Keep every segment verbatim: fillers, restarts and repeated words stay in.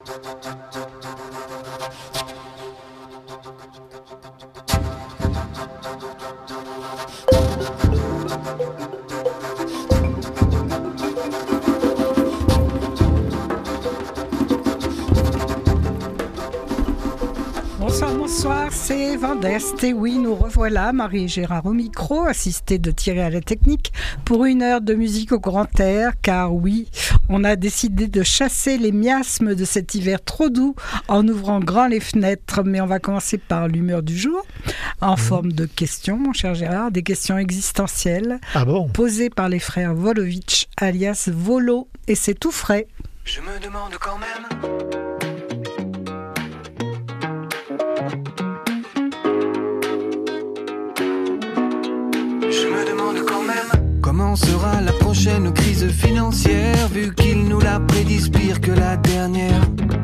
Bonsoir, bonsoir, c'est Vendeste. Et oui, nous revoilà, Marie et Gérard au micro, assistés de Thierry à la technique, pour une heure de musique au grand air. Car oui, on a décidé de chasser les miasmes de cet hiver trop doux en ouvrant grand les fenêtres. Mais on va commencer par l'humeur du jour, en mmh. forme de questions, mon cher Gérard, des questions existentielles ah bon posées par les frères Volovitch, alias Volo. Et c'est tout frais. Je me demande quand même... Je me demande quand même comment sera la prochaine crise financière, vu qu'il nous la prédisent pire que la dernière.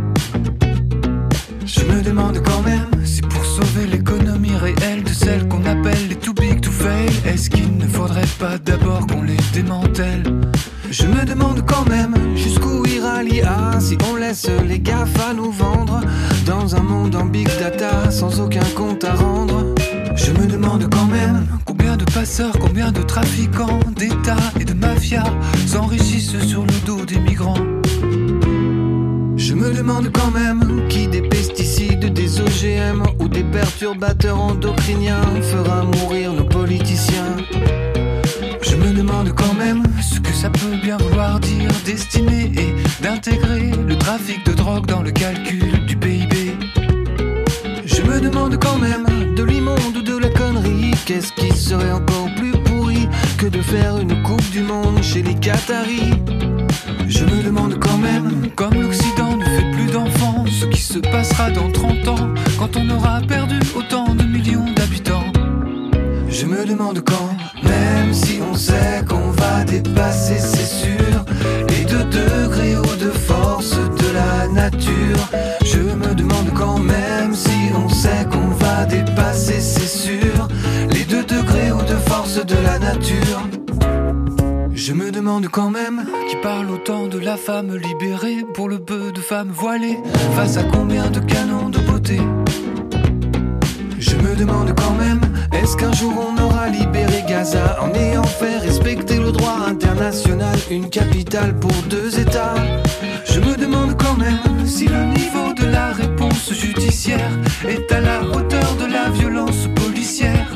Je me demande quand même si pour sauver l'économie réelle de celle qu'on appelle les too big to fail, est-ce qu'il ne faudrait pas d'abord qu'on les démantèle? Je me demande quand même jusqu'où ira l'I A si on laisse les GAFA nous vendre dans un monde en big data sans aucun compte à rendre. Je me demande quand même combien de passeurs, combien de trafiquants, d'États et de mafias s'enrichissent sur le dos des migrants. Je me demande quand même qui des pesticides, des O G M ou des perturbateurs endocriniens fera mourir nos politiciens. Je me demande quand même ce que ça peut bien vouloir dire d'estimer et d'intégrer le trafic de drogue dans le calcul du P I B. Je me demande quand même de l'immonde ou de la connerie, qu'est-ce qui serait encore plus pourri que de faire une coupe du monde chez les Qataris. Je me demande quand même, comme l'Occident ne fait plus d'enfants, ce qui se passera dans trente ans quand on aura perdu autant de millions d'habitants. Je me demande quand, même si on sait qu'on va dépasser, c'est sûr, les deux degrés ou de force de la nature. Je me demande quand, même si on sait qu'on va dépasser, c'est sûr, les deux degrés ou de force de la nature. Je me demande quand même qui parle autant de la femme libérée pour le peu de femmes voilées face à combien de canons de beauté. Je me demande quand même, est-ce qu'un jour on aura libéré Gaza en ayant fait respecter le droit international, une capitale pour deux États? Je me demande quand même si le niveau de la réponse judiciaire est à la hauteur de la violence policière.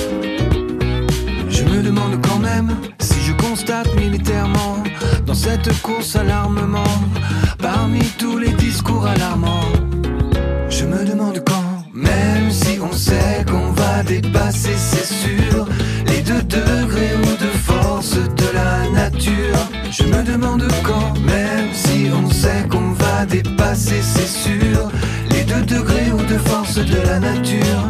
Je me demande quand même si je constate militairement dans cette course à l'armement, parmi tous les discours alarmants. Je me demande quand, même si on sait qu'on va dépasser, c'est sûr, les deux degrés ou de force de la nature. Je me demande quand, même si on sait qu'on va dépasser, c'est sûr, les deux degrés ou de force de la nature.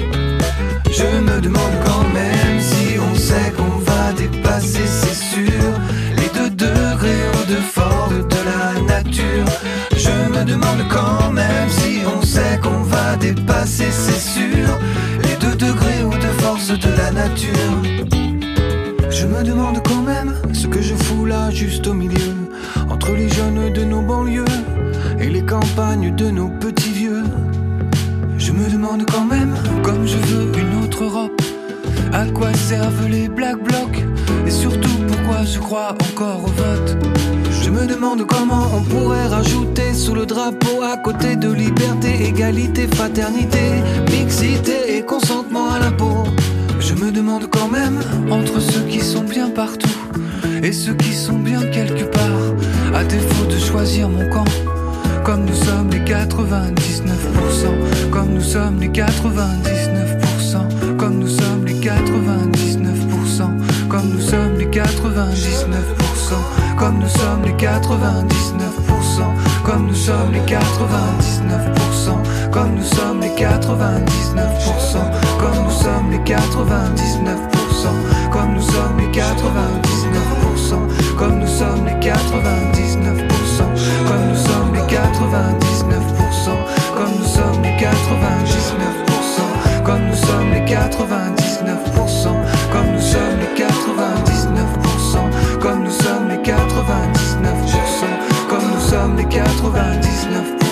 Je me demande quand, même si on sait qu'on va dépasser, c'est sûr, les deux degrés ou de force de la nature. Je me demande quand, même si on sait qu'on va dépasser, c'est sûr, les deux degrés ou de force de la nature. Je me demande quand même ce que je fous là juste au milieu, entre les jeunes de nos banlieues et les campagnes de nos petits vieux. Je me demande quand même, comme je veux une autre Europe, à quoi servent les Black Blocs et surtout pourquoi je crois encore au vote. Je me demande comment on pourrait rajouter sous le drapeau à côté de liberté, égalité, fraternité, mixité et consentement à l'impôt. Je me demande quand même entre ceux qui sont bien partout et ceux qui sont bien quelque part, à défaut de choisir mon camp. Comme nous sommes les quatre-vingt-dix-neuf pour cent, comme nous sommes les quatre-vingt-dix-neuf pour cent, comme nous sommes les quatre-vingt-dix-neuf pour cent, comme nous sommes les quatre-vingt-dix-neuf pour cent, comme nous sommes les quatre-vingt-dix-neuf pour cent, comme nous sommes les quatre-vingt-dix-neuf pour cent, comme nous sommes les quatre-vingt-dix-neuf pour cent, comme nous sommes les quatre-vingt-dix-neuf pour cent, comme nous sommes les quatre-vingt-dix-neuf pour cent, comme nous sommes les quatre-vingt-dix-neuf pour cent, comme nous sommes les quatre-vingt-dix-neuf pour cent, comme nous sommes les quatre-vingt-dix-neuf pour cent, comme nous sommes les quatre-vingt-dix-neuf pour cent, comme nous sommes les quatre-vingt-dix-neuf pour cent, comme nous sommes les quatre-vingt-dix-neuf pour cent, comme nous sommes les quatre-vingt-dix-neuf pour cent.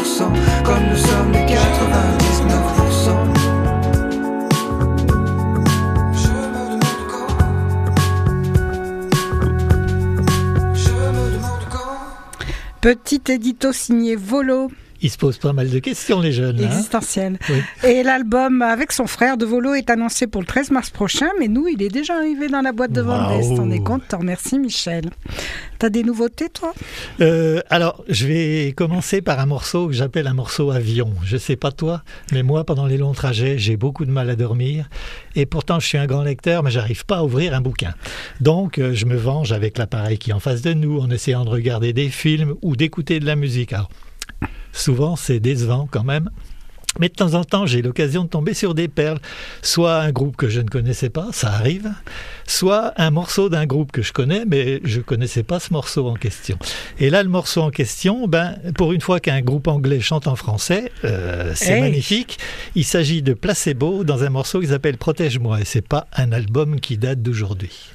Petit édito signé Volo. Ils se posent pas mal de questions, les jeunes. Existentielles. Hein, oui. Et l'album avec son frère de Volo est annoncé pour le treize mars prochain, mais nous, il est déjà arrivé dans la boîte de Vendée. Wow. T'en es content, merci Michel. T'as des nouveautés, toi ? euh, Alors, je vais commencer par un morceau que j'appelle un morceau avion. Je sais pas toi, mais moi, pendant les longs trajets, j'ai beaucoup de mal à dormir. Et pourtant, je suis un grand lecteur, mais j'arrive pas à ouvrir un bouquin. Donc, euh, je me venge avec l'appareil qui est en face de nous, en essayant de regarder des films ou d'écouter de la musique. Alors, souvent, c'est décevant quand même. Mais de temps en temps, j'ai l'occasion de tomber sur des perles. Soit un groupe que je ne connaissais pas, ça arrive. Soit un morceau d'un groupe que je connais, mais je ne connaissais pas ce morceau en question. Et là, le morceau en question, ben, pour une fois qu'un groupe anglais chante en français, euh, c'est hey. magnifique. Il s'agit de Placebo dans un morceau qui s'appelle Protège-moi. Et ce n'est pas un album qui date d'aujourd'hui.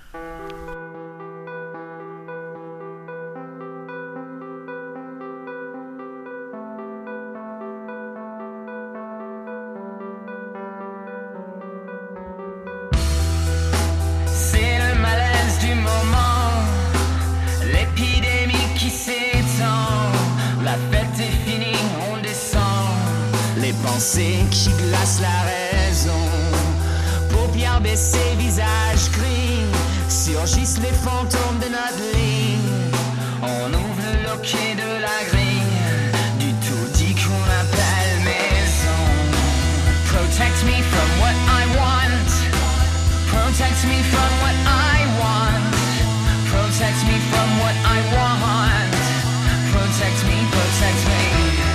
Qui glace la raison, paupières baissées, visage gris, surgissent les fantômes de notre ligne. On ouvre le loquet de la grille, du tout dit qu'on appelle maison. Protect me from what I want, protect me from what I want, protect me from what I want, protect me, protect me.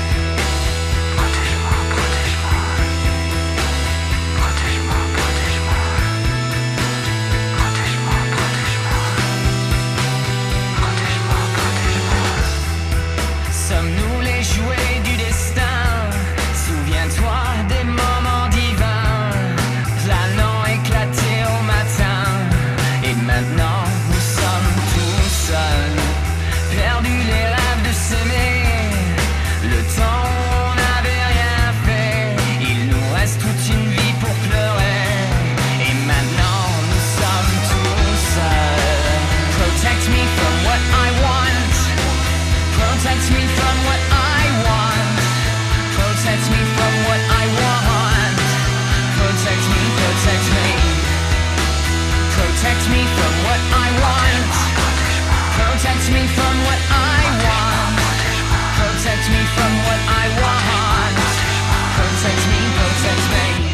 Sommes-nous les jouets du destin? Souviens-toi des moments divins, planant éclatés au matin. Et maintenant nous sommes tous seuls, perdus les rêves de s'aimer. Le temps où on n'avait rien fait, il nous reste toute une vie pour pleurer. Et maintenant nous sommes tous seuls. Protect me from what I want, protect me from what I want, protect me from what I want, protect me, protect me, protect me from what I want, protect me from what I want, protect me from what I want, protect me, protect me.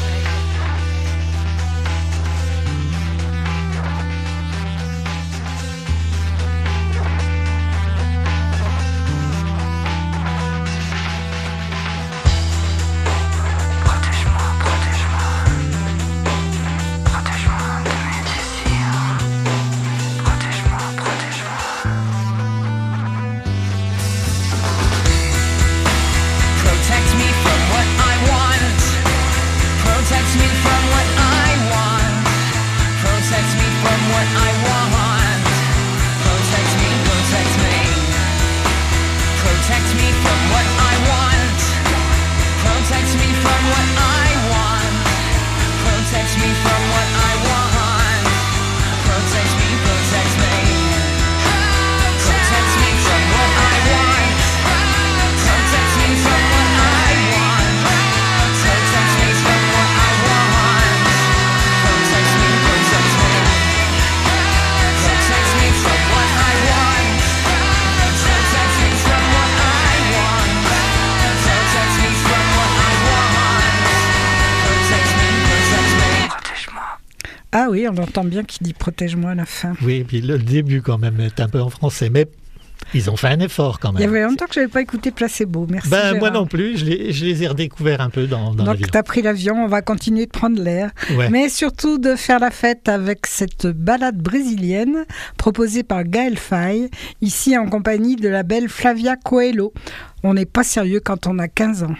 Ah oui, on entend bien qu'il dit « protège-moi » à la fin. Oui, et puis le début quand même est un peu en français, mais ils ont fait un effort quand même. Il y avait longtemps que je n'avais pas écouté Placebo, merci ben, Gérard. Moi non plus, je les, je les ai redécouverts un peu dans, dans Donc, l'avion. Donc tu as pris l'avion, on va continuer de prendre l'air, ouais. Mais surtout de faire la fête avec cette balade brésilienne proposée par Gaël Faye, ici en compagnie de la belle Flavia Coelho. On n'est pas sérieux quand on a quinze ans.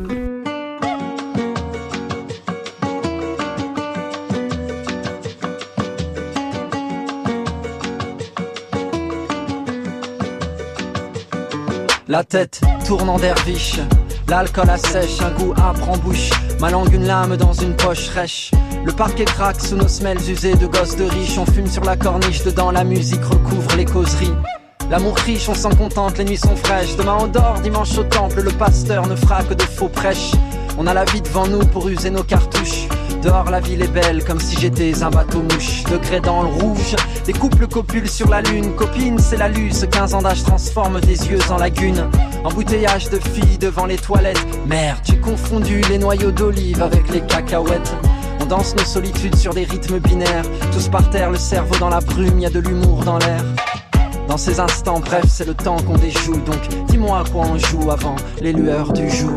La tête tourne en derviche, l'alcool assèche, un goût âpre en bouche, ma langue une lame dans une poche rêche. Le parquet craque sous nos semelles usées de gosses de riches, on fume sur la corniche, dedans la musique recouvre les causeries. L'amour riche, on s'en contente, les nuits sont fraîches. Demain on dort, dimanche au temple, le pasteur ne fera que de faux prêches. On a la vie devant nous pour user nos cartouches. Dehors la ville est belle comme si j'étais un bateau mouche. Degré dans le rouge, des couples copulent sur la lune. Copine c'est la luce, quinze ans d'âge transforme des yeux en lagune. Embouteillage de filles devant les toilettes. Merde, j'ai confondu les noyaux d'olive avec les cacahuètes. On danse nos solitudes sur des rythmes binaires. Tous par terre, le cerveau dans la brume, y a de l'humour dans l'air. Dans ces instants, bref, c'est le temps qu'on déjoue. Donc dis-moi à quoi on joue avant les lueurs du jour.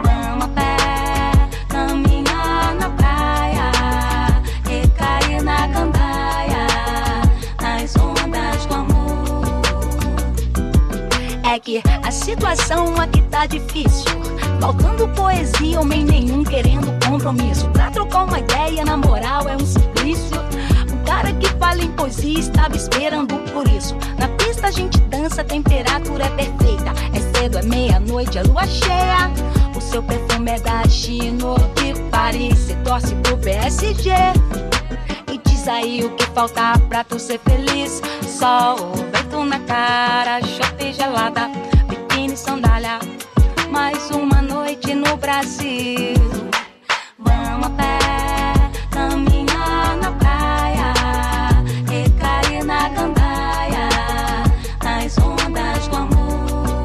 É que a situação aqui tá difícil. Faltando poesia, homem nenhum querendo compromisso. Pra trocar uma ideia, na moral, é um suplício. Um cara que fala em poesia estava esperando por isso. Na pista a gente dança, a temperatura é perfeita. É cedo, é meia-noite, é lua cheia. O seu perfume é da China de Paris. Cê torce pro P S G. E diz aí o que falta pra tu ser feliz. Sol, vento na cara, chope gelada, biquíni, sandália. Mais uma noite no Brasil. Vamos a pé, caminhar na praia, recair na gandaia, nas ondas do amor.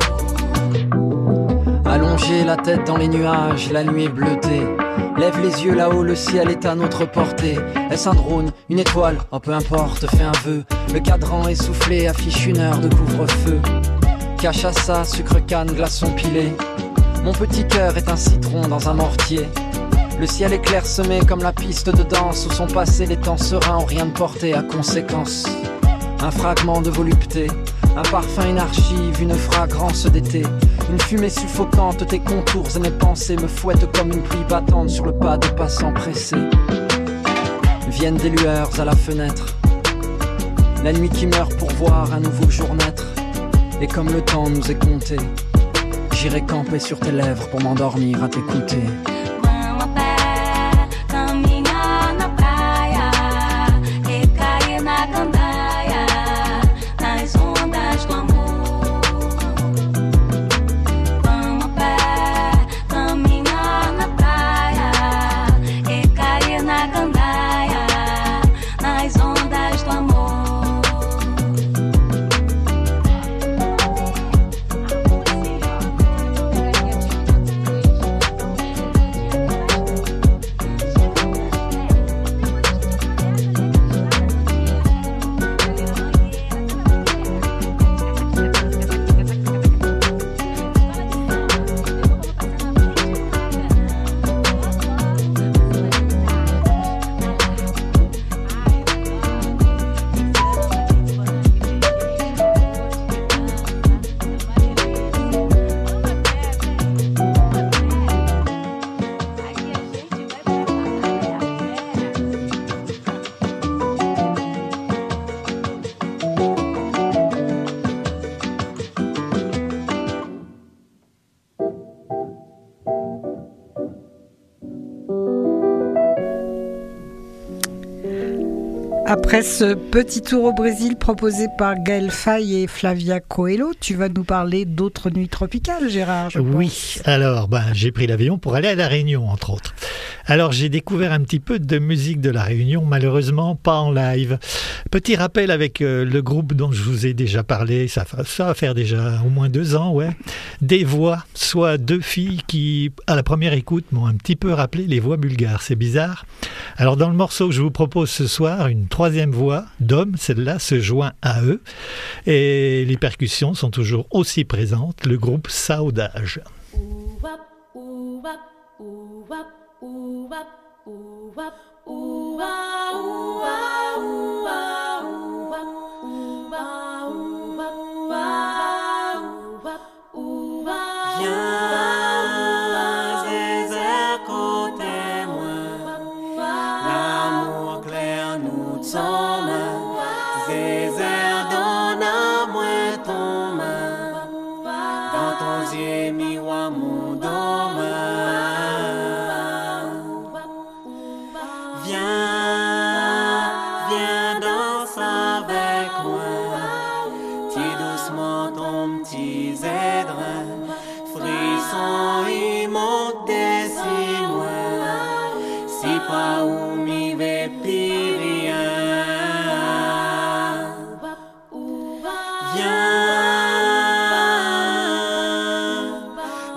Allonger la tête dans les nuages, la nuit est bleutée. Lève les yeux là-haut, le ciel est à notre portée. Est-ce un drone, une étoile, oh peu importe, fais un vœu. Le cadran essoufflé affiche une heure de couvre-feu. Cachaça, sucre canne, glaçon pilé. Mon petit cœur est un citron dans un mortier. Le ciel est clairsemé comme la piste de danse où sont passés les temps sereins ont rien de porté à conséquence. Un fragment de volupté, un parfum, une archive, une fragrance d'été. Une fumée suffocante, tes contours et mes pensées me fouettent comme une pluie battante sur le pas de passants pressés. Viennent des lueurs à la fenêtre, la nuit qui meurt pour voir un nouveau jour naître. Et comme le temps nous est compté, j'irai camper sur tes lèvres pour m'endormir à t'écouter. Après ce petit tour au Brésil proposé par Gaël Faye et Flavia Coelho, tu vas nous parler d'autres nuits tropicales, Gérard, je Oui, pense. alors ben, j'ai pris l'avion pour aller à La Réunion, entre autres. Alors j'ai découvert un petit peu de musique de La Réunion, malheureusement pas en live. Petit rappel avec euh, le groupe dont je vous ai déjà parlé, ça, ça va faire déjà au moins deux ans, ouais. Des voix, soit deux filles qui, à la première écoute, m'ont un petit peu rappelé les voix bulgares, c'est bizarre. Alors dans le morceau que je vous propose ce soir, une troisième voix d'homme, celle-là se joint à eux, et les percussions sont toujours aussi présentes, le groupe Saudage. Ouap, ouap, ouap. Ouap, ouap, ouap, ouap, ouap, ouap, ouap, ouap, ouap. Viens, Zézé, côté moi, l'amour clair nous sommes. Zézé, donne-moi ton main, dans ton yeux, miroir, mon dôme. Viens, viens dans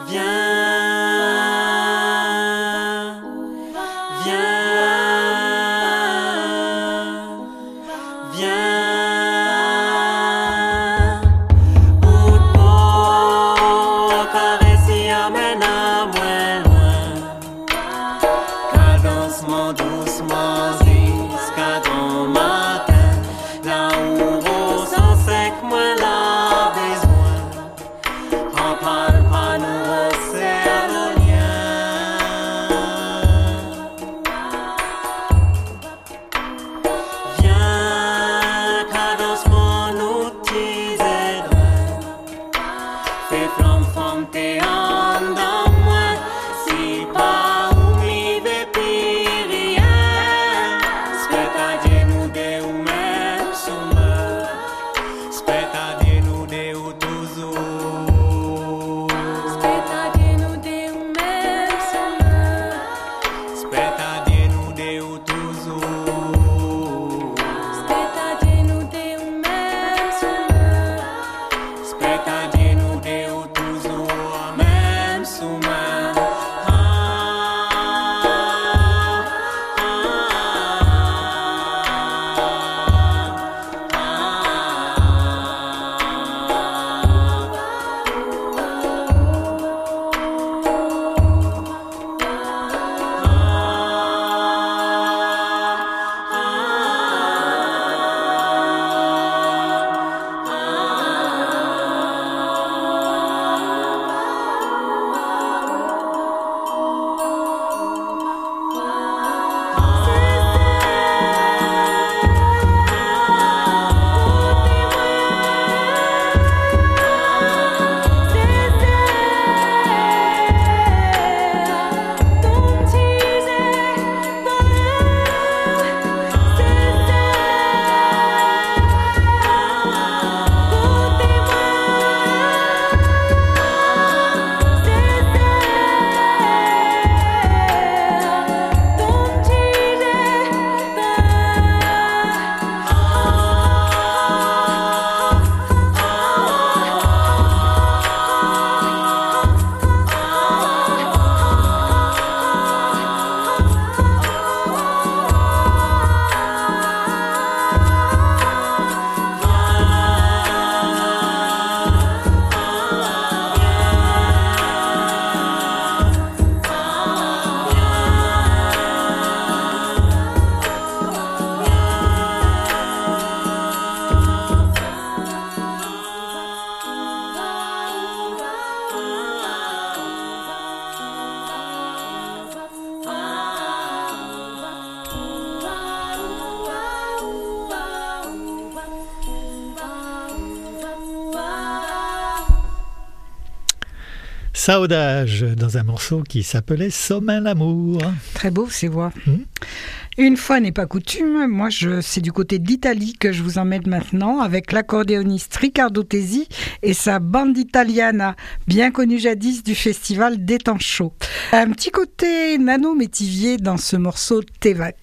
Saudage dans un morceau qui s'appelait Sommeil l'amour. Très beau ces voix. Mmh. Une fois n'est pas coutume, moi je, c'est du côté de l'Italie que je vous emmène maintenant avec l'accordéoniste Riccardo Tesi et sa bande italiana, bien connue jadis du festival des temps chauds. Un petit côté Nano Métivier dans ce morceau Tevac.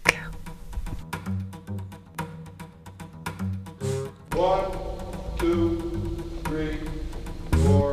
One, two, three, four.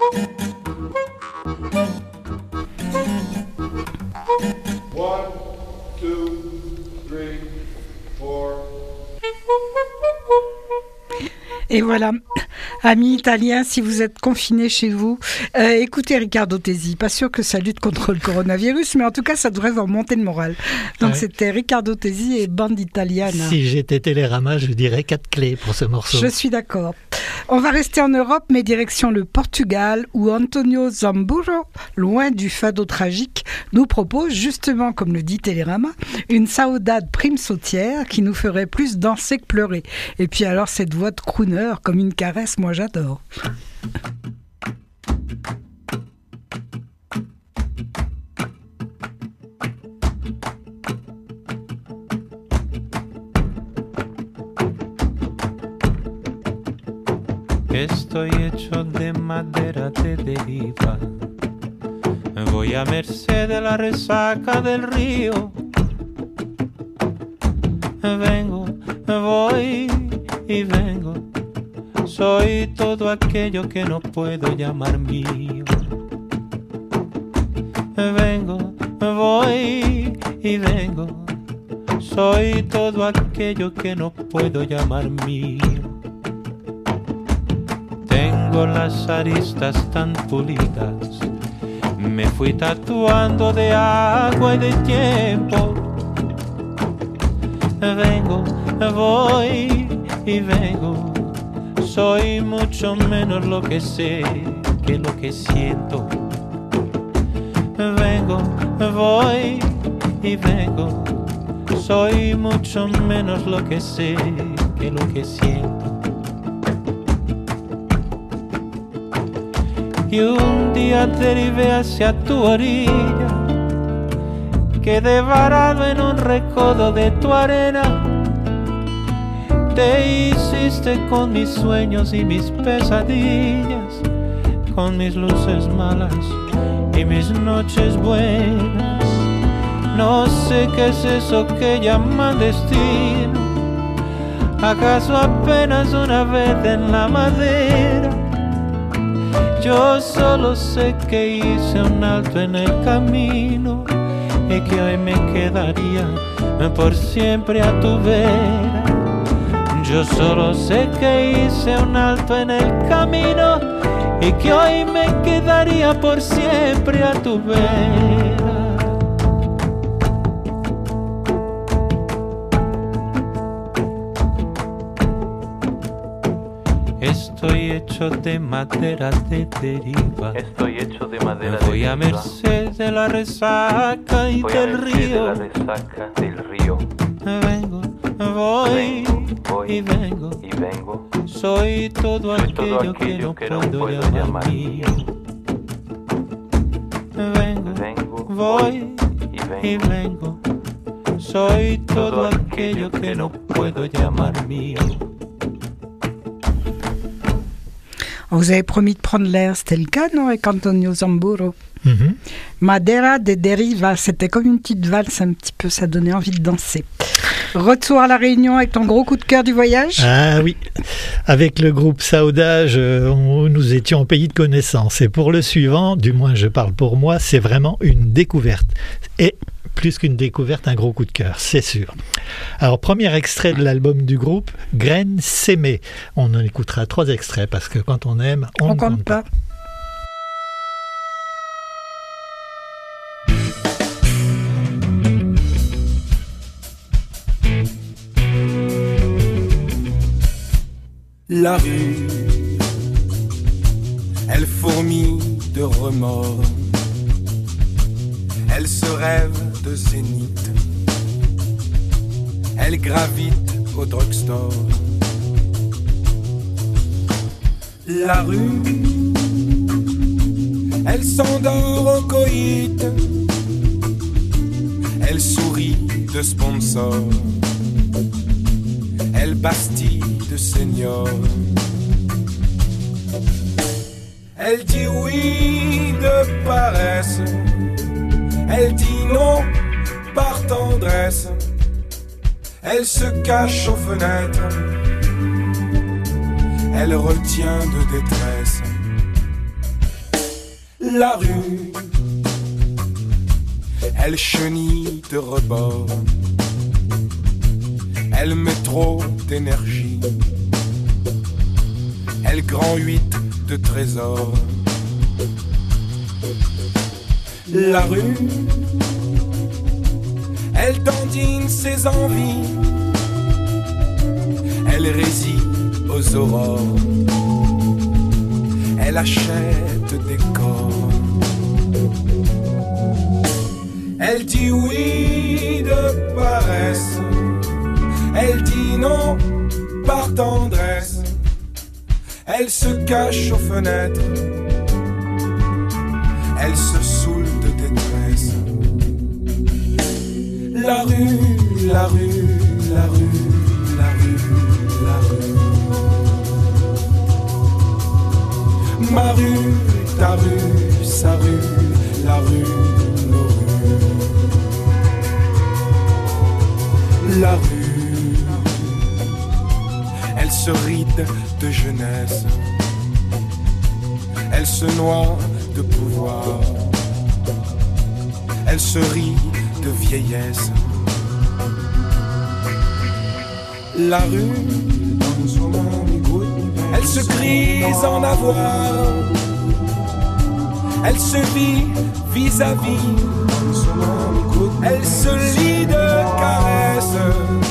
One, two, three, four. Et voilà, amis italiens, si vous êtes confinés chez vous, euh, écoutez Riccardo Tesi. Pas sûr que ça lutte contre le coronavirus, mais en tout cas, ça devrait vous remonter le moral. Donc, ouais. C'était Riccardo Tesi et Bande Italiana. Si j'étais Télérama, je dirais quatre clés pour ce morceau. Je suis d'accord. On va rester en Europe, mais direction le Portugal, où Antonio Zamburo, loin du fado tragique, nous propose justement, comme le dit Télérama, une saudade prime sautière qui nous ferait plus danser que pleurer. Et puis alors, cette voix de crooner comme une caresse, moi j'adore. Estoy hecho de madera de deriva. Voy a merced de la resaca del río. Vengo, voy y vengo. Soy todo aquello que no puedo llamar mío. Vengo, voy y vengo. Soy todo aquello que no puedo llamar mío. Tengo las aristas tan pulidas. Me fui tatuando de agua y de tiempo. Vengo, voy y vengo. Soy mucho menos lo que sé que lo que siento. Vengo, voy y vengo. Soy mucho menos lo que sé que lo que siento. Y un día derivé hacia tu orilla. Quedé varado en un recodo de tu arena. Te hiciste con mis sueños y mis pesadillas, con mis luces malas y mis noches buenas. No sé qué es eso que llaman destino. ¿Acaso apenas una vez en la madera? Yo solo sé que hice un alto en el camino y que hoy me quedaría por siempre a tu vera. Yo solo sé que hice un alto en el camino y que hoy me quedaría por siempre a tu vera. Estoy hecho de madera de deriva. Estoy hecho de madera de Voy deriva. a merced de la resaca y Voy del a merced río. de la resaca del río. Vengo, voy, Vengo, voy y vengo. y vengo. Soy todo Soy aquello, todo que, aquello no que no puedo, puedo llamar, llamar mío. mío. Vengo, Vengo, voy y y vengo. vengo. Soy todo, Todo aquello, aquello que, que no no puedo puedo llamar llamar mío. On vous avait promis de prendre l'air, c'était le cas, non, avec Antonio Zamburo? Mm-hmm. Madera de Deriva, c'était comme une petite valse un petit peu, ça donnait envie de danser. Retour à La Réunion avec ton gros coup de cœur du voyage? Ah oui, avec le groupe Saudage, euh, on, nous étions en pays de connaissance. Et pour le suivant, du moins je parle pour moi, c'est vraiment une découverte. Et plus qu'une découverte, un gros coup de cœur, c'est sûr. Alors, premier extrait de l'album du groupe, Graines Sémées. On en écoutera trois extraits parce que quand on aime, on On ne compte compte pas. pas. La rue, elle fourmille de remords. Elle se rêve de zénith. Elle gravite au drugstore. La rue, elle s'endort au coït. Elle sourit de sponsors. Elle bastille de seniors. Elle dit oui de paresse. Elle dit non par tendresse. Elle se cache aux fenêtres. Elle retient de détresse. La rue, elle chenille de rebord, elle met trop d'énergie, elle grand huit de trésors. La rue, elle dandine ses envies, elle réside aux aurores, elle achète des corps. Elle dit oui de paresse, elle dit non par tendresse, elle se cache aux fenêtres, elle se saoule de détresse. La rue, la rue, la rue, la rue, la rue. Ma rue, ta rue, sa rue, la rue, nos rues. La rue, elle se ride de jeunesse, elle se noie de pouvoir, elle se rit de vieillesse. La rue, elle se grise en avoir, elle se vit vis-à-vis, elle se lie de caresses.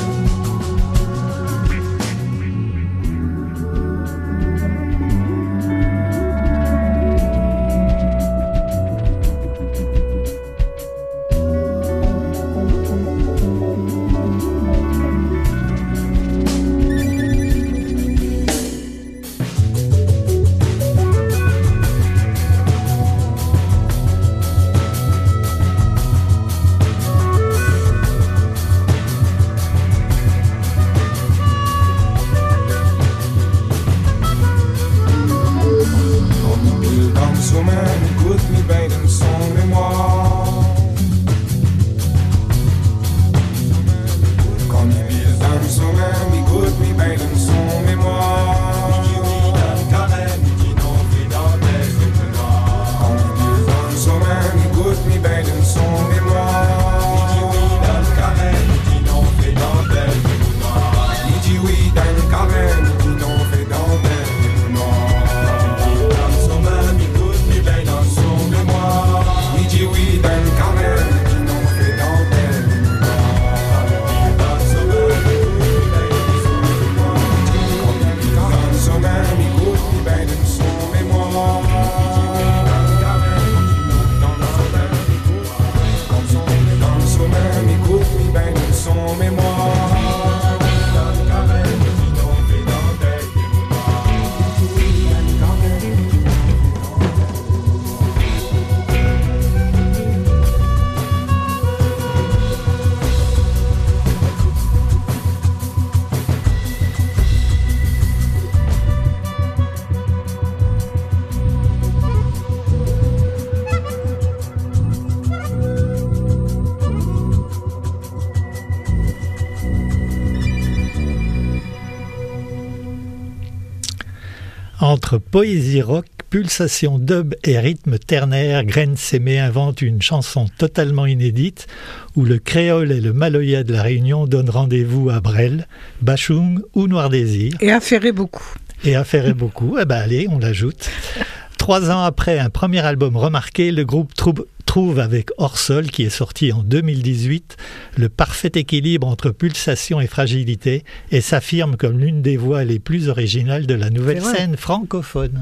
Entre poésie rock, pulsation dub et rythme ternaire, Graine Sémé invente une chanson totalement inédite où le créole et le maloya de la Réunion donnent rendez-vous à Brel, Bachung ou Noir Désir. Et affairé beaucoup. Et affairé beaucoup. Eh ben allez, on l'ajoute. Trois ans après un premier album remarqué, le groupe trouve, trouve avec Hors Sol, qui est sorti en deux mille dix-huit, le parfait équilibre entre pulsation et fragilité et s'affirme comme l'une des voix les plus originales de la nouvelle scène francophone.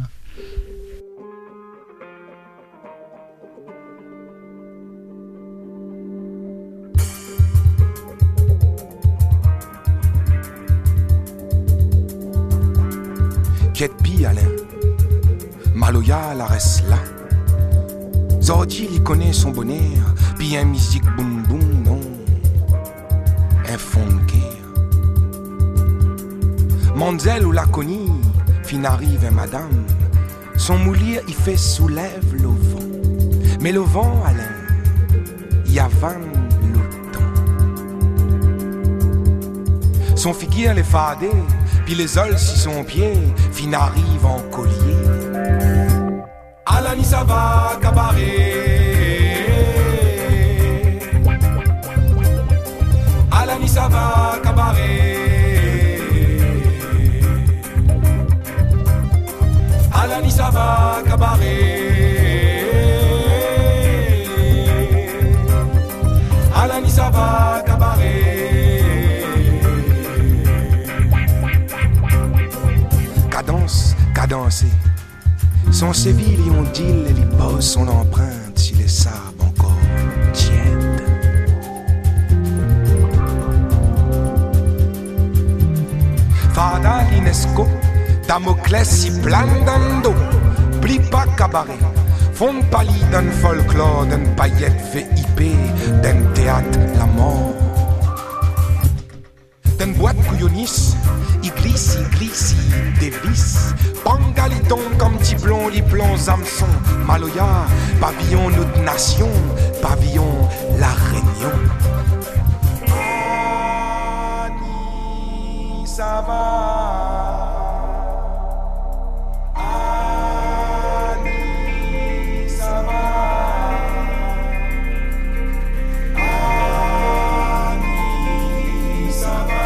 Ketpi Alain, Maloya la reste là. Zordi il connaît son bonheur, puis un musique boum boum non, un fond de guerre. Manzel ou Laconi, fin arrive madame, son moulier il fait soulève le vent, mais le vent Alain, y a vingt le temps. Son figure les fadé, puis les ols si son pied, fin arrive en collier. À la Alani ça va cabaret. Alani ça va cabaret. Alani ça va cabaret. Alani ça va cabaret. Cadence, cadencée. Son Séville, on dit les bosses, son empreinte, si les sables encore tiennent. Fada l'Inesco, Damoclès si plan d'ando, plie pas cabaret, fond pali d'un folklore, d'un paillette V I P, d'un théâtre la mort. D'un boîte couillonnis, il glisse, il glisse, il dévisse. Pangaliton comme Tiblon, les plans Zamson, Maloya, pavillon notre nation, pavillon la Réunion. Annie, ça va. Annie, ça va. Annie, ça va.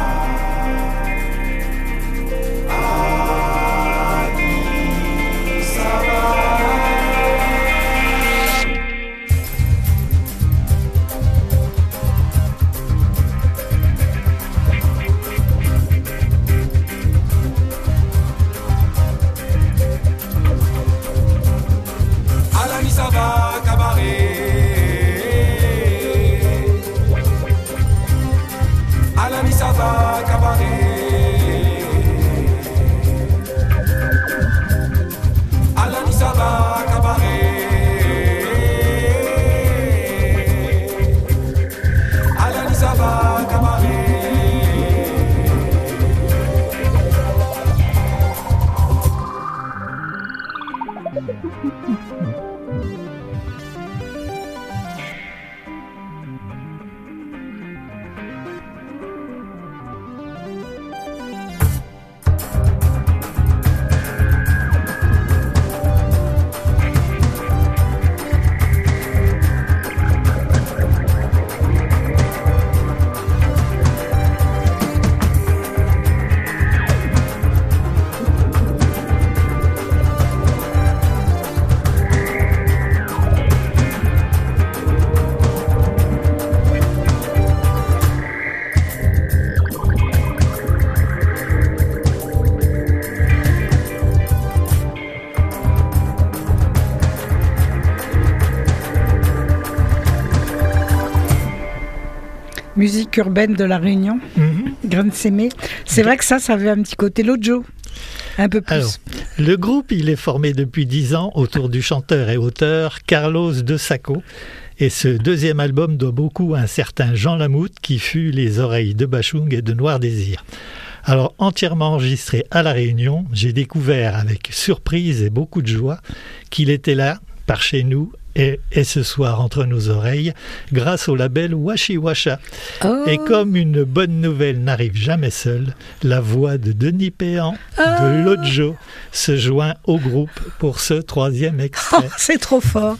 Musique urbaine de la Réunion, mm-hmm. Graine Sémé. C'est vrai que ça, ça avait un petit côté Lojo, un peu plus. Alors, le groupe, il est formé depuis dix ans autour du chanteur et auteur Carlos de Sacco. Et ce deuxième album doit beaucoup à un certain Jean Lamoute qui fut les oreilles de Bachung et de Noir Désir. Alors, entièrement enregistré à La Réunion, j'ai découvert avec surprise et beaucoup de joie qu'il était là, par chez nous, Et, et ce soir entre nos oreilles, grâce au label Washi Washa. Oh. Et comme une bonne nouvelle n'arrive jamais seule, la voix de Denis Péan, oh. de Lojo, se joint au groupe pour ce troisième extrait. Oh, c'est trop fort.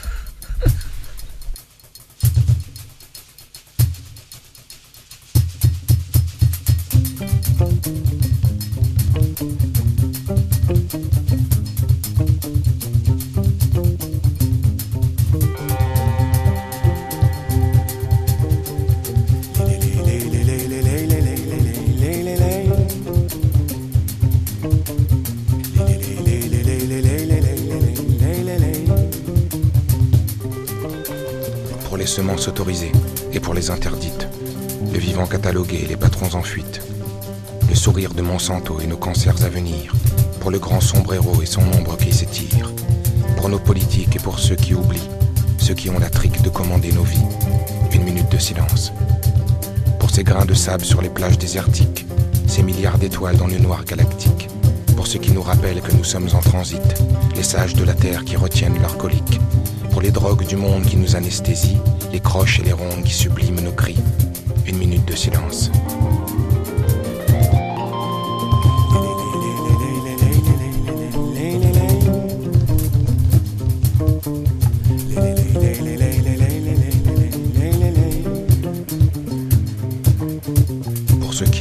Semences autorisées et pour les interdites, le vivant catalogué et les patrons en fuite, le sourire de Monsanto et nos cancers à venir, pour le grand sombrero et son ombre qui s'étire, pour nos politiques et pour ceux qui oublient, ceux qui ont la trique de commander nos vies, une minute de silence. Pour ces grains de sable sur les plages désertiques, ces milliards d'étoiles dans le noir galactique, pour ceux qui nous rappellent que nous sommes en transit, les sages de la terre qui retiennent leur colique, pour les drogues du monde qui nous anesthésient, les croches et les rondes qui subliment nos cris. Une minute de silence.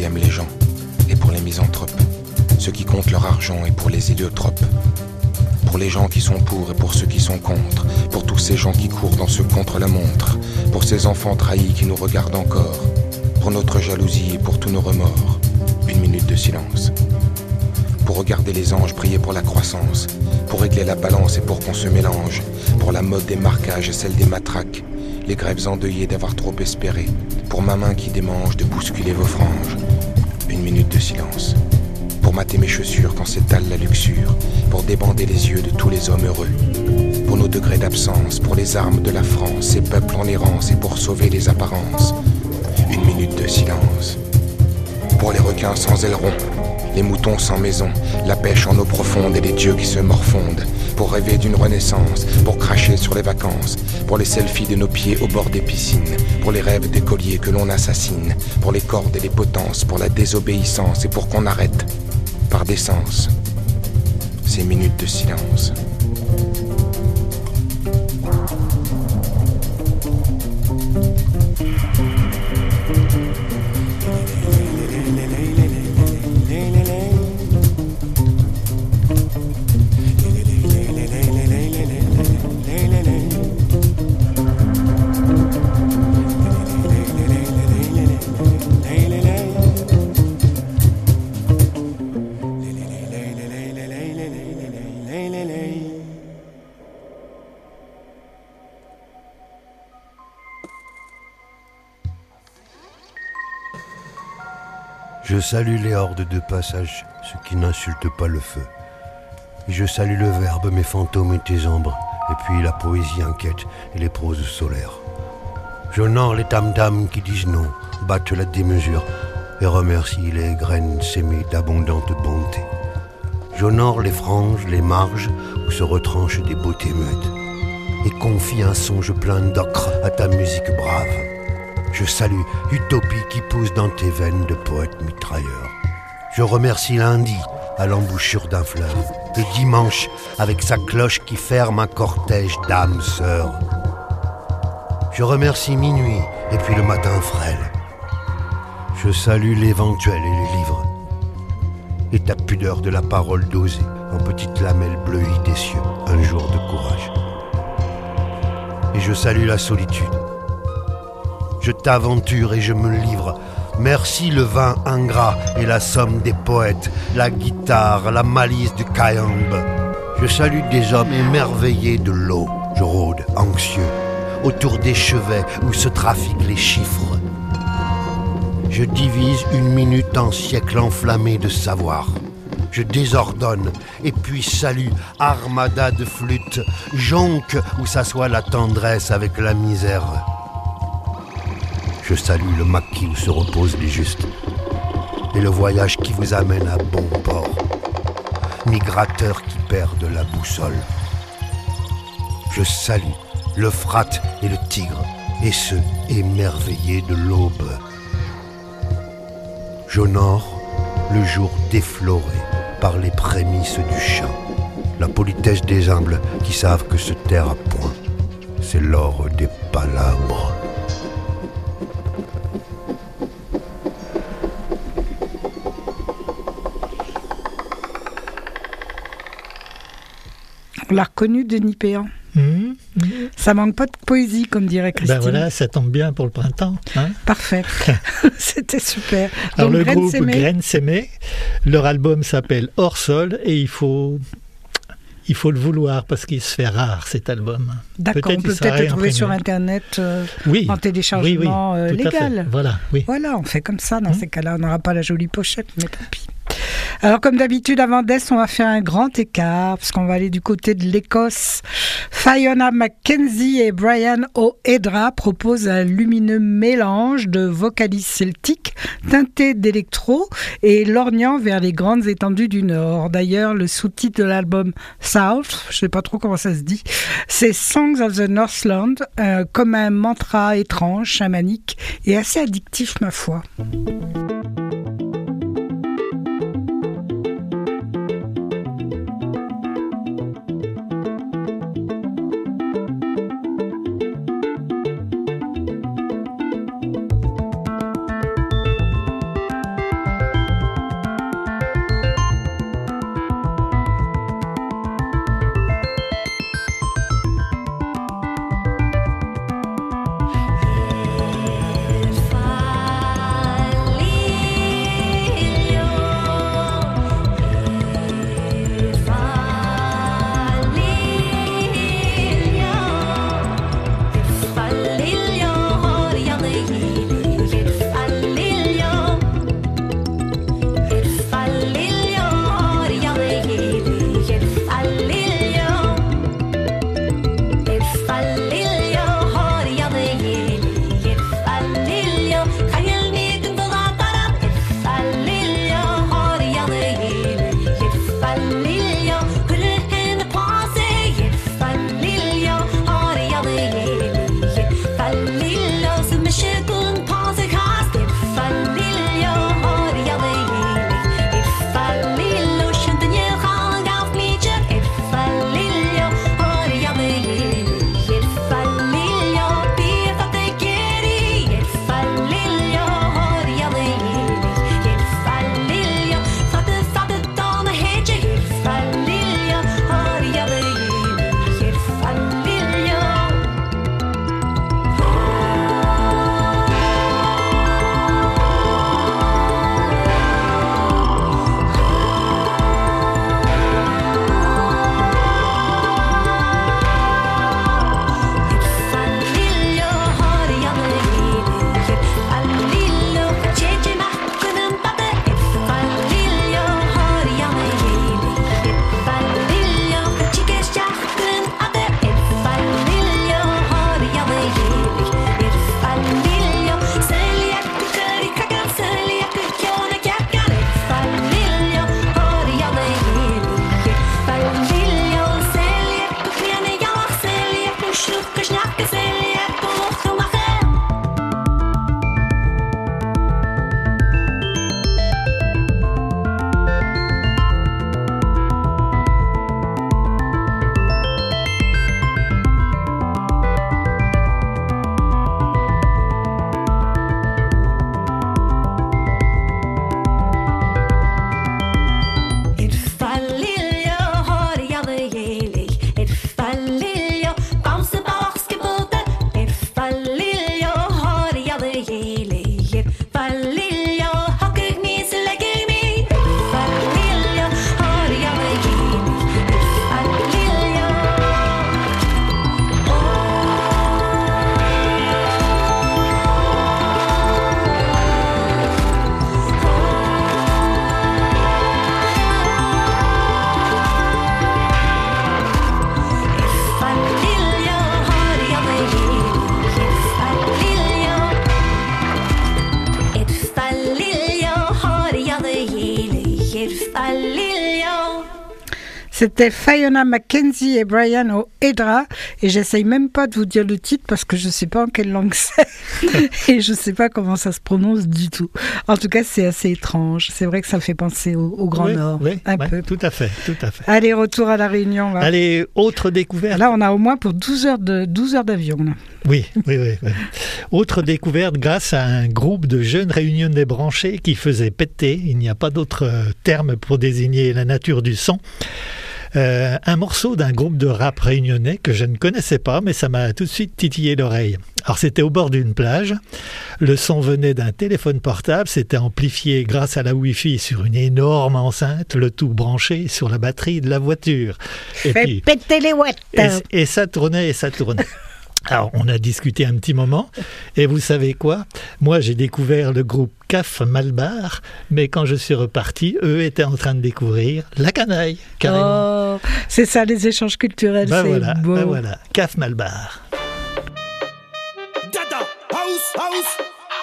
aiment les gens et pour les misanthropes, ceux qui comptent leur argent et pour les héliotropes, pour les gens qui sont pour et pour ceux qui sont contre, pour tous ces gens qui courent dans ce contre-la-montre, pour ces enfants trahis qui nous regardent encore, pour notre jalousie et pour tous nos remords. Une minute de silence. Pour regarder les anges prier pour la croissance, pour régler la balance et pour qu'on se mélange, pour la mode des marquages et celle des matraques, les grèves endeuillées d'avoir trop espéré, pour ma main qui démange de bousculer vos franges. Une minute de silence. Pour mater mes chaussures quand s'étale la luxure, pour débander les yeux de tous les hommes heureux, pour nos degrés d'absence, pour les armes de la France, ces peuples en errance et pour sauver les apparences. Une minute de silence. Pour les requins sans ailerons, les moutons sans maison, la pêche en eau profonde et les dieux qui se morfondent, pour rêver d'une renaissance, pour cracher sur les vacances, pour les selfies de nos pieds au bord des piscines, pour les rêves d'écoliers que l'on assassine, pour les cordes et les potences, pour la désobéissance et pour qu'on arrête, par décence, ces minutes de silence. Je salue les hordes de passage, ceux qui n'insultent pas le feu. Et je salue le verbe, mes fantômes et tes ombres, et puis la poésie inquiète et les proses solaires. J'honore les tam-tams qui disent non, battent la démesure, et remercie les graines sémées d'abondante bonté. J'honore les franges, les marges, où se retranchent des beautés muettes, et confie un songe plein d'ocre à ta musique brave. Je salue Utopie qui pousse dans tes veines de poète mitrailleur. Je remercie lundi à l'embouchure d'un fleuve et dimanche avec sa cloche qui ferme un cortège d'âmes sœurs. Je remercie minuit et puis le matin frêle. Je salue l'éventuel et les livres et ta pudeur de la parole dosée en petites lamelles bleuies des cieux, un jour de courage. Et je salue la solitude. Je t'aventure et je me livre. Merci le vin ingrat et la somme des poètes, la guitare, la malice du cayambe. Je salue des hommes émerveillés de l'eau. Je rôde, anxieux, autour des chevets où se trafiquent les chiffres. Je divise une minute en siècle enflammé de savoir. Je désordonne et puis salue, armada de flûtes, jonque où s'assoit la tendresse avec la misère. Je salue le maquis où se reposent les justes et le voyage qui vous amène à bon port, migrateurs qui perdent la boussole. Je salue l'Euphrate et le Tigre et ceux émerveillés de l'aube. J'honore le jour défloré par les prémices du chant, la politesse des humbles qui savent que se taire à point, c'est l'or des palabres. On l'a reconnu, Denis Péan. Mmh, mmh. Ça manque pas de poésie, comme dirait Christine. Ben voilà, ça tombe bien pour le printemps. Hein. Parfait. C'était super. Alors Donc, le Graines groupe Sémées. Graines Sémées, leur album s'appelle Hors Sol et il faut, il faut le vouloir parce qu'il se fait rare cet album. D'accord, Peut-être on peut il sera peut-être le trouver réimprimé. sur Internet euh, Oui, en téléchargement oui, oui, euh, tout à fait. légal. Voilà, oui. Voilà, on fait comme ça. Dans Mmh. ces cas-là, on n'aura pas la jolie pochette, mais tant pis. Alors, comme d'habitude, avant d'Est, on va faire un grand écart, parce qu'on va aller du côté de l'Écosse. Fiona McKenzie et Brian O'Edra proposent un lumineux mélange de vocalises celtiques teintés d'électro et lorgnant vers les grandes étendues du Nord. D'ailleurs, le sous-titre de l'album South, je ne sais pas trop comment ça se dit, c'est Songs of the Northland, euh, comme un mantra étrange, chamanique et assez addictif, ma foi. C'était Fiona McKenzie et Brian O'Edra. Et j'essaye même pas de vous dire le titre parce que je sais pas en quelle langue c'est. Et je sais pas comment ça se prononce du tout. En tout cas, c'est assez étrange. C'est vrai que ça fait penser au, au Grand oui, Nord. Oui, un ouais, peu. Tout à fait, tout à fait. Allez, retour à La Réunion. Va. Allez, autre découverte. Là, on a au moins pour douze heures, de, douze heures d'avion. Là. Oui, oui, oui, oui. Autre découverte grâce à un groupe de jeunes réunionnais branchés qui faisait péter, il n'y a pas d'autre euh, terme pour désigner la nature du son, euh, un morceau d'un groupe de rap réunionnais que je ne connaissais pas, mais ça m'a tout de suite titillé l'oreille. Alors c'était au bord d'une plage, le son venait d'un téléphone portable, c'était amplifié grâce à la Wi-Fi sur une énorme enceinte, le tout branché sur la batterie de la voiture. Et Fais puis, péter les ouettes. Et, et ça tournait et ça tournait. Alors, on a discuté un petit moment, et vous savez quoi ? Moi, j'ai découvert le groupe Caf Malbar, mais quand je suis reparti, eux étaient en train de découvrir la canaille, carrément. Oh, c'est ça, les échanges culturels, ben c'est voilà, beau. Ben voilà, Caf Malbar. Dada, house, house.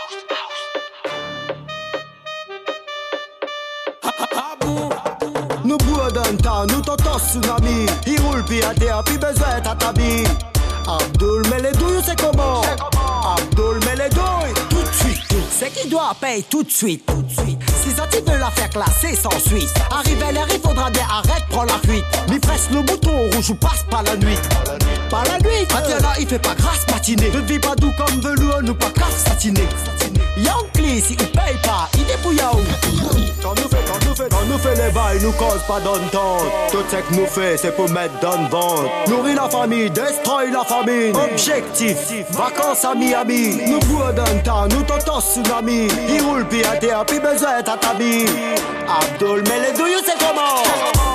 Nous bois d'un temps, nous t'entends tsunami. Il roule puis à terre, puis besoin t'atabi. Abdul met les douilles, c'est comment? Abdul met les douilles. Tout de suite, c'est qui doit payer tout de suite. Tout de suite. Si ça t'y veut la faire classer sans suite. Arrive à l'air, il faudra bien arrête, prends la fuite. Mi presse le bouton rouge ou passe par la nuit. Par la nuit, Matia là, il fait pas grâce matinée. Ne vis pas doux comme velours, nous pas casse satiné. Yankli, si il paye pas, il dépouille à où? Quand nous fait, quand nous fait, quand nous fait les bails, nous cause pas d'entente. Tout ce que nous fait, c'est pour mettre dans le ventre. Nourrir la famille, destroy la famine. Objectif, vacances à Miami. Nous bois d'un temps, nous t'entends tsunami. Il roule puis à terre, puis besoin t'atabi. Abdul met les douilles, c'est comment?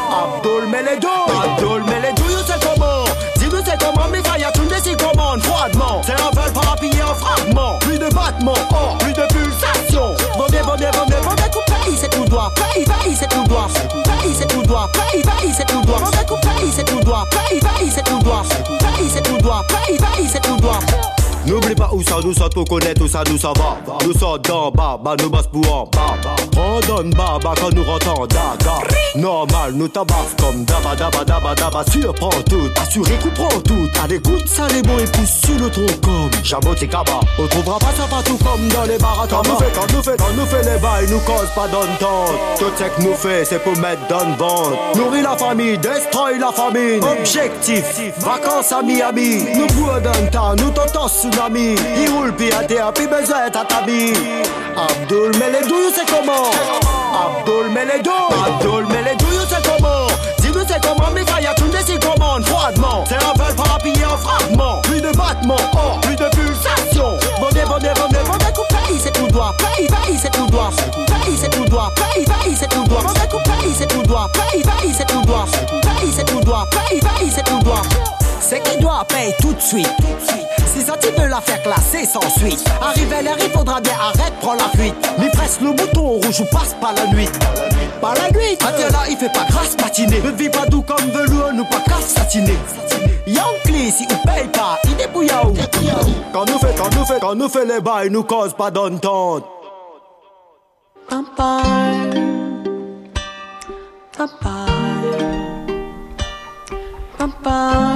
Abdul met les douilles. Abdul met les douilles, c'est comment? Dis-nous c'est comment, mais ça y a tout des six commandes froidement. C'est un vol parapillé en fragments. Plus de battements, oh, plus de pulsations. Venez, venez, venez, venez, couper, c'est tout droit. Paye, paye, c'est tout droit. Paye, c'est tout droit. Paye, paye, c'est tout droit. Venez, couper, c'est tout droit. Paye, paye, c'est tout droit. Paye, c'est tout droit. Paye, paye, c'est tout droit. N'oublie pas où ça nous sort pour connaître où ça nous ça va. Nous sort d'en bas, bah nous bosse pour en bas. On donne bas, bah quand nous rentrons daga. Normal, nous tabasse comme daba daba daba daba. Surprend tout, assuré qu'on prend tout. T'as des coups de ça les bons et pousse sur le tronc comme Jabot et Kaba. On trouvera pas ça partout comme dans les bars à tabac. Quand nous fait, quand nous fait, quand nous fait les bails, nous cause pas d'entente. Tout ce que nous fait, c'est pour mettre dans le ventre. Nourrir la famille, destroy la famine. Objectif, vacances à Miami. Nous bois d'un temps, nous t'entends tsunami. Il roule puis à terre, puis besoin t'atabi. Abdul met les douilles, c'est comment? Abdul met les douilles. Abdul met les douilles, c'est comment? Dis-nous c'est comment, mais ça y a tout des six commandes froidement. C'est un vol parapillé en fragments. Plus de battements, oh, plus de pulsations. Venez, venez, venez, venez, couper, c'est tout droit. Paye, paye, c'est tout droit. Paye, c'est tout droit. Paye, paye, c'est tout droit. Venez, couper, c'est tout droit. Paye, paye, c'est tout droit. Paye, c'est tout droit. Paye, paye, c'est tout droit. C'est qui doit payer tout de suite. Si ça t'y veut la faire classer sans suite. Arrive à l'air, il faudra bien arrête, prends la fuite. Mi presse le bouton rouge ou passe par la nuit. Par la nuit, Matia là, il fait pas grâce matinée. Ne vis pas doux comme velours, nous pas casse satiné. Yankli, si il paye pas, il dépouille à où? Quand nous fait, quand nous fait, quand nous fait les bails, nous cause pas d'entente. Papa, papa, papa.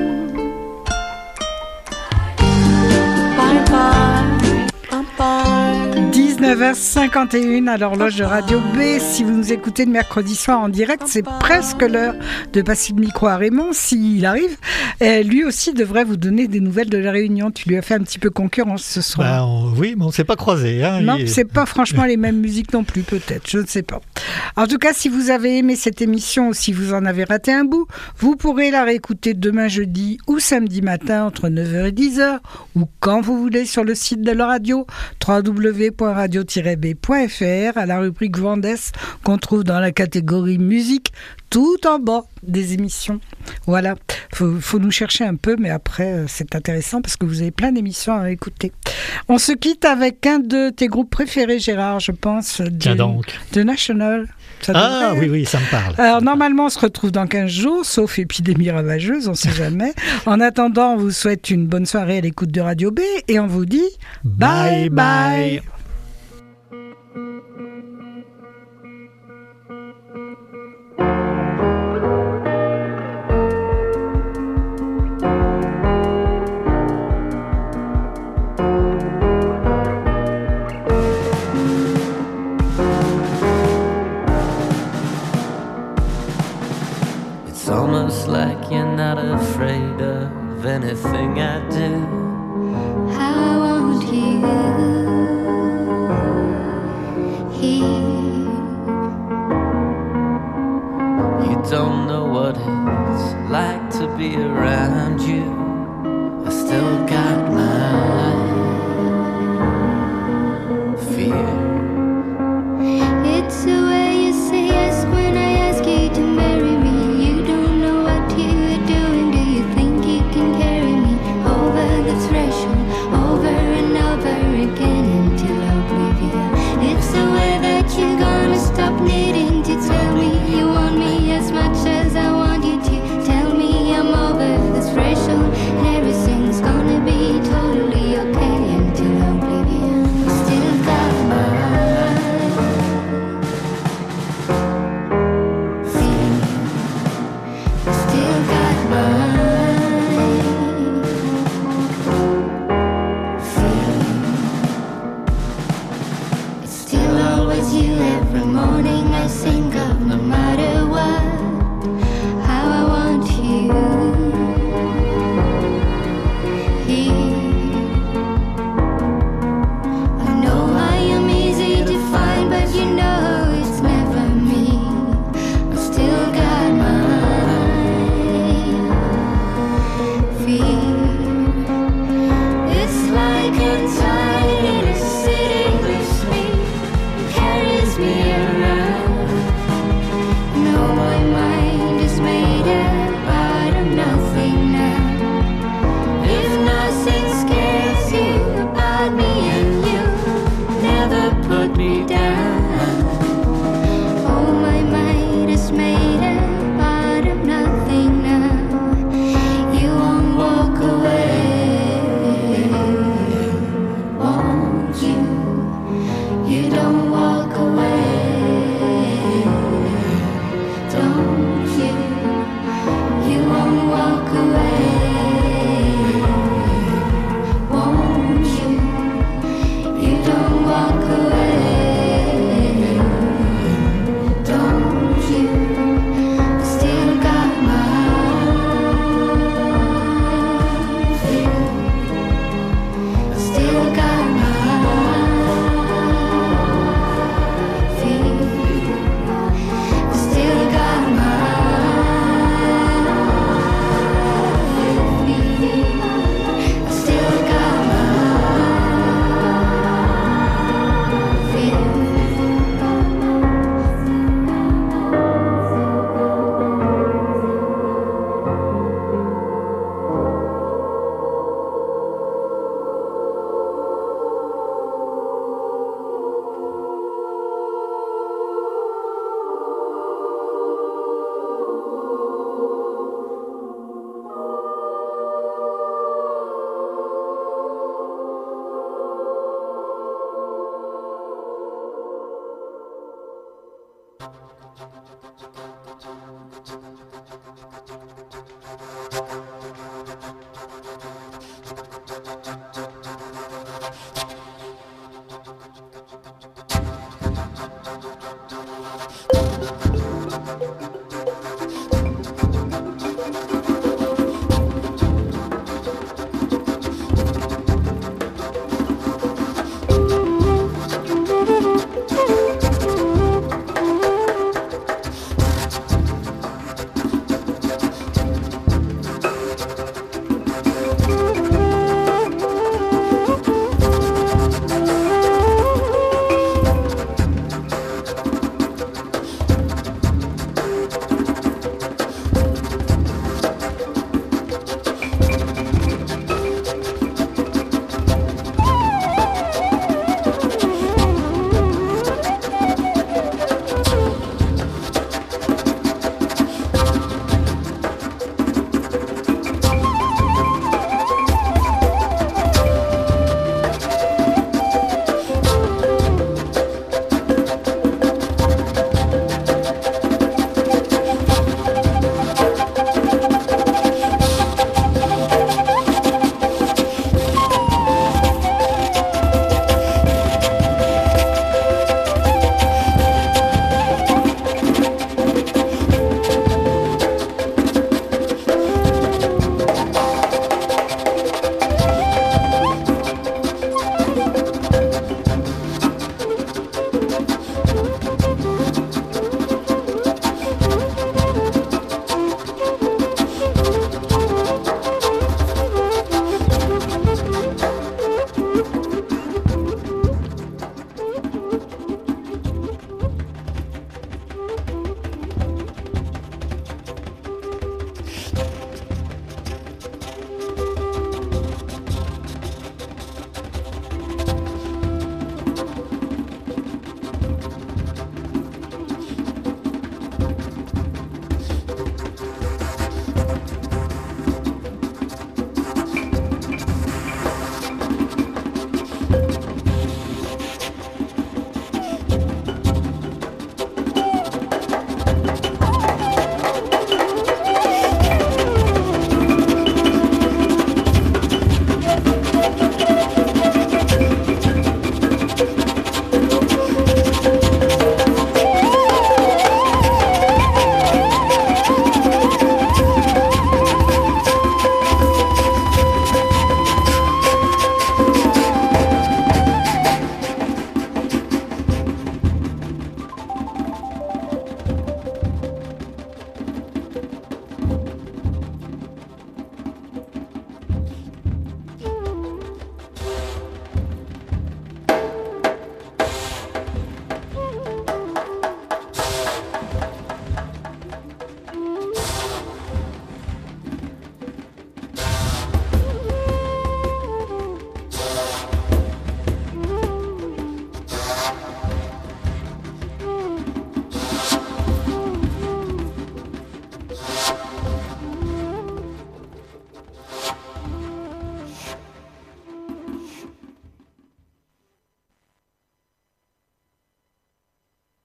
dix-neuf heures cinquante et une à l'horloge de Radio B. Si vous nous écoutez le mercredi soir en direct, c'est presque l'heure de passer le micro à Raymond, s'il arrive. Et lui aussi devrait vous donner des nouvelles de la Réunion. Tu lui as fait un petit peu concurrence ce soir. Ben, on, oui, mais on ne s'est pas croisés. Hein, non, il... c'est pas franchement les mêmes musiques non plus, peut-être. Je ne sais pas. En tout cas, si vous avez aimé cette émission ou si vous en avez raté un bout, vous pourrez la réécouter demain jeudi ou samedi matin entre neuf heures et dix heures ou quand vous voulez sur le site de la radio w w w point radio tiret b point f r à la rubrique Vendès qu'on trouve dans la catégorie musique tout en bas des émissions. Voilà, faut, faut nous chercher un peu, mais après c'est intéressant parce que vous avez plein d'émissions à écouter. On se quitte avec un de tes groupes préférés, Gérard, je pense. Tiens donc. The National. Ça ah devrait... oui, oui, ça me parle. Alors normalement, on se retrouve dans quinze jours, sauf épidémie ravageuse, on ne sait jamais. En attendant, on vous souhaite une bonne soirée à l'écoute de Radio B et on vous dit bye bye. bye. of anything I do. I want you here. You don't know what it's like to be around you. I still got mine.